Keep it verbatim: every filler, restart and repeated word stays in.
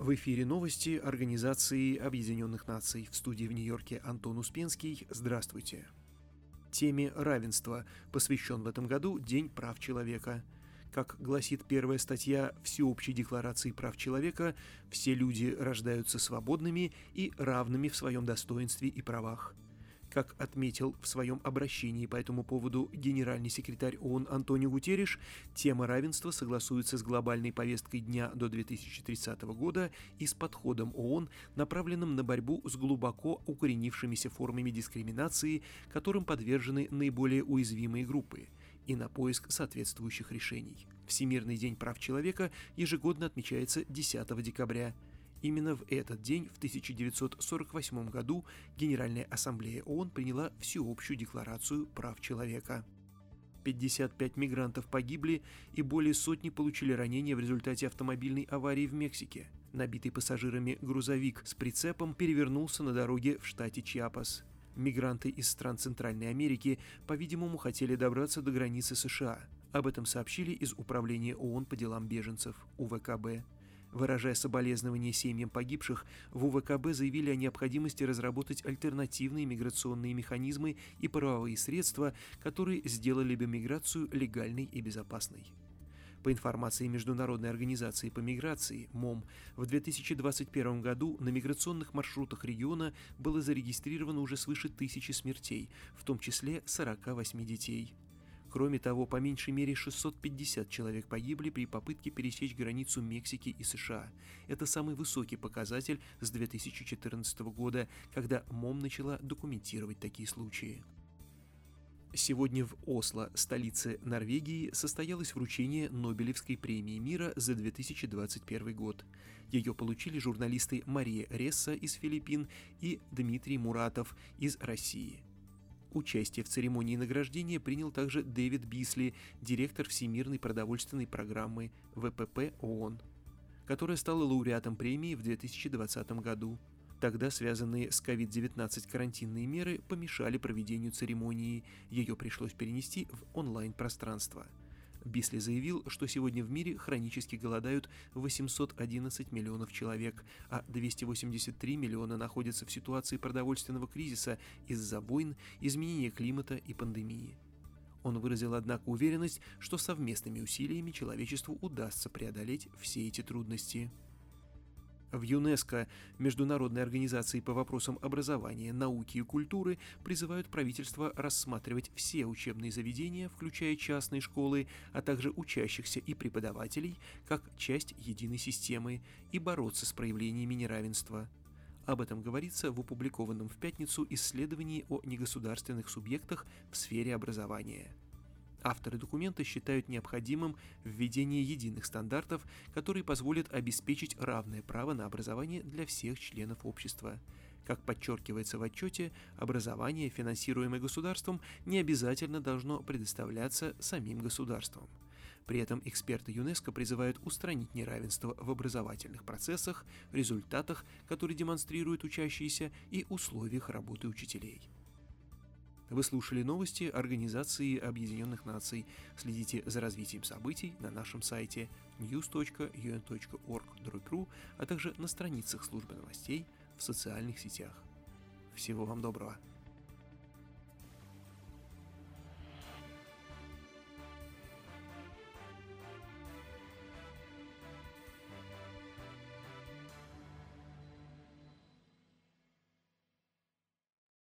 В эфире новости Организации Объединенных Наций. В студии в Нью-Йорке Антон Успенский. Здравствуйте. Теме равенства посвящен в этом году День прав человека. Как гласит первая статья Всеобщей декларации прав человека, все люди рождаются свободными и равными в своем достоинстве и правах. Как отметил в своем обращении по этому поводу генеральный секретарь ООН Антонио Гутерриш, тема равенства согласуется с глобальной повесткой дня до две тысячи тридцатого года и с подходом ООН, направленным на борьбу с глубоко укоренившимися формами дискриминации, которым подвержены наиболее уязвимые группы, и на поиск соответствующих решений. Всемирный день прав человека ежегодно отмечается десятого декабря. Именно в этот день, в тысяча девятьсот сорок восьмом году, Генеральная ассамблея ООН приняла Всеобщую декларацию прав человека. пятьдесят пять мигрантов погибли и более сотни получили ранения в результате автомобильной аварии в Мексике. Набитый пассажирами грузовик с прицепом перевернулся на дороге в штате Чиапас. Мигранты из стран Центральной Америки, по-видимому, хотели добраться до границы США. Об этом сообщили из Управления ООН по делам беженцев, У В К Б. Выражая соболезнования семьям погибших, в У В К Б заявили о необходимости разработать альтернативные миграционные механизмы и правовые средства, которые сделали бы миграцию легальной и безопасной. По информации Международной организации по миграции МОМ, в две тысячи двадцать первом году на миграционных маршрутах региона было зарегистрировано уже свыше тысячи смертей, в том числе сорок восемь детей. Кроме того, по меньшей мере шестьсот пятьдесят человек погибли при попытке пересечь границу Мексики и США. Это самый высокий показатель с две тысячи четырнадцатого года, когда МОМ начала документировать такие случаи. Сегодня в Осло, столице Норвегии, состоялось вручение Нобелевской премии мира за две тысячи двадцать первый год. Ее получили журналисты Мария Ресса из Филиппин и Дмитрий Муратов из России. Участие в церемонии награждения принял также Дэвид Бисли, директор Всемирной продовольственной программы В П П ООН, которая стала лауреатом премии в две тысячи двадцатом году. Тогда связанные с ковид девятнадцать карантинные меры помешали проведению церемонии, ее пришлось перенести в онлайн-пространство. Бисли заявил, что сегодня в мире хронически голодают восемьсот одиннадцать миллионов человек, а двести восемьдесят три миллиона находятся в ситуации продовольственного кризиса из-за войн, изменения климата и пандемии. Он выразил, однако, уверенность, что совместными усилиями человечеству удастся преодолеть все эти трудности. В ЮНЕСКО, Международной организации по вопросам образования, науки и культуры, призывают правительство рассматривать все учебные заведения, включая частные школы, а также учащихся и преподавателей, как часть единой системы и бороться с проявлениями неравенства. Об этом говорится в опубликованном в пятницу исследовании о негосударственных субъектах в сфере образования. Авторы документа считают необходимым введение единых стандартов, которые позволят обеспечить равное право на образование для всех членов общества. Как подчеркивается в отчете, образование, финансируемое государством, не обязательно должно предоставляться самим государством. При этом эксперты ЮНЕСКО призывают устранить неравенство в образовательных процессах, результатах, которые демонстрируют учащиеся, и условиях работы учителей. Вы слушали новости Организации Объединенных Наций. Следите за развитием событий на нашем сайте ньюс точка ю эн точка орг точка ру, а также на страницах службы новостей в социальных сетях. Всего вам доброго!